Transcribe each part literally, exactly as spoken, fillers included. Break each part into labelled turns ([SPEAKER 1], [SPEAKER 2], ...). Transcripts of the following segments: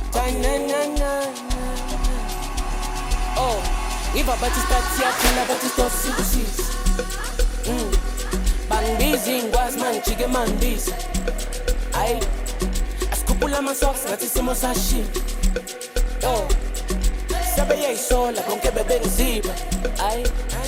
[SPEAKER 1] Oh, iva bathi start yaphila bathi stop sikusiza. Mm. Bangibizi ngwazi mangijike mangibiza. Ayi, asikhuphula ama-socks ngathi isimo sashintsha. Oh, sabe yayisola konke bebengiziba. Ayi,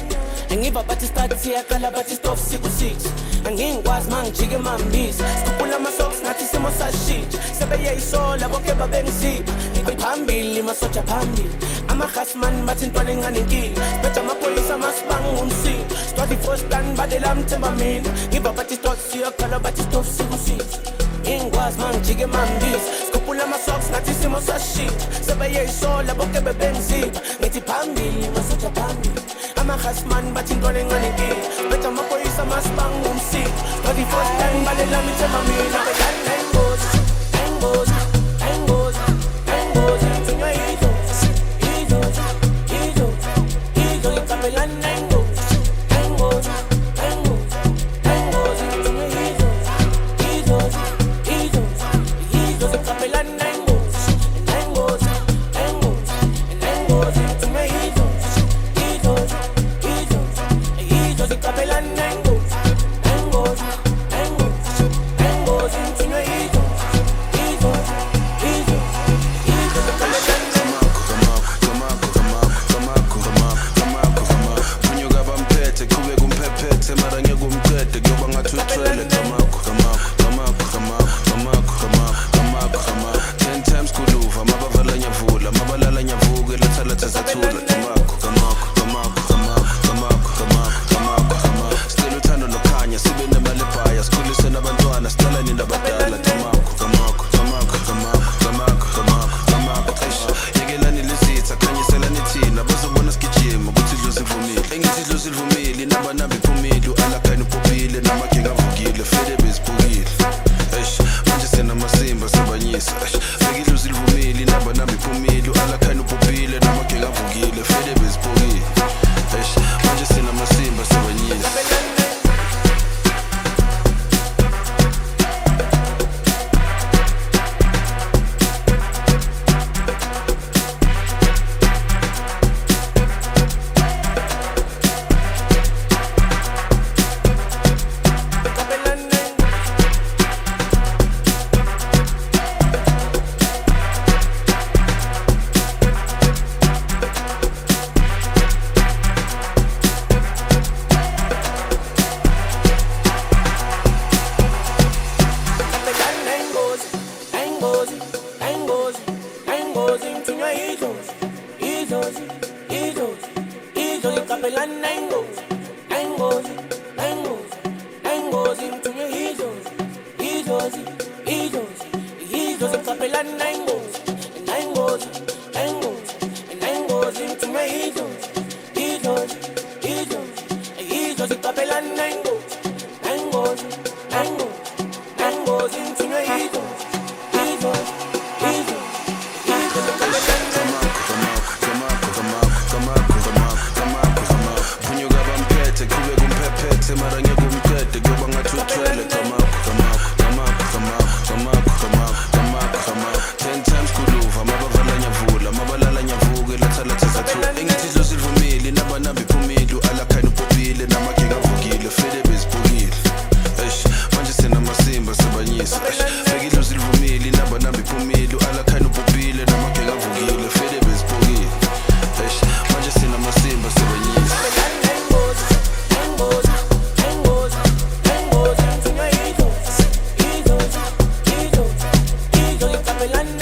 [SPEAKER 1] angiva bathi start siyaqala bathi stop sikusiza. Angingikwazi mangijike mangibiza. Asikhuphula ama-socks ngathi isimo sashintsha. Sabe yayisola konke bebengiziba. Phambili masoja phambili amakhasman bathi intwana encane inkinga siphethe amaphoyisa masibanga umsindo stwadi fostan badela mthemba mina ngiva bathi stop siyakhala bathi stop sikusiza ingikwazi mangijike mambisa sikhuphula ama-socks ngathi isimo sashintsha sebeyeyisola bonke bebengiziba ngithi phambili masoja phambili amakhasman bathi intwana encane inkinga siphethe amaphoyisa masibanga umsindo stwadi fostan badela mthemba mina bekhala ingozi ingozi
[SPEAKER 2] Capelán